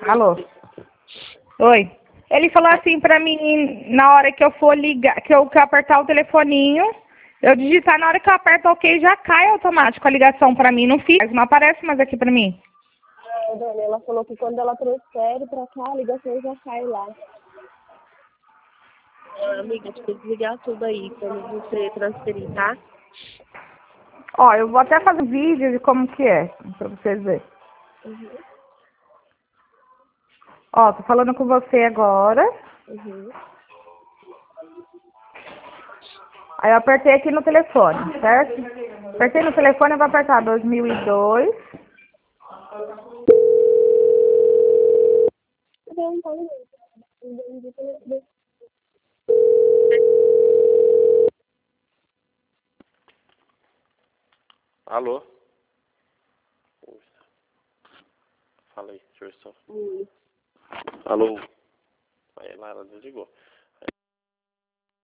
Alô? Oi. Ele falou assim pra mim, na hora que eu for ligar, que eu apertar o telefoninho, eu digitar, na hora que eu aperto OK, já cai automático a ligação pra mim, não fica, não aparece mais aqui pra mim. Dani, ela falou que quando ela transfere pra cá, a ligação já cai lá. Amiga, tem que desligar tudo aí quando você transferir, tá? Ó, eu vou até fazer um vídeo de como que é, pra vocês verem. Uhum. Ó, tô falando com você agora. Uhum. Aí eu apertei aqui no telefone, certo? Apertei no telefone, eu vou apertar 2002. Alô? Fala aí, deixa eu ver só. Alô? Aí, Lara desligou.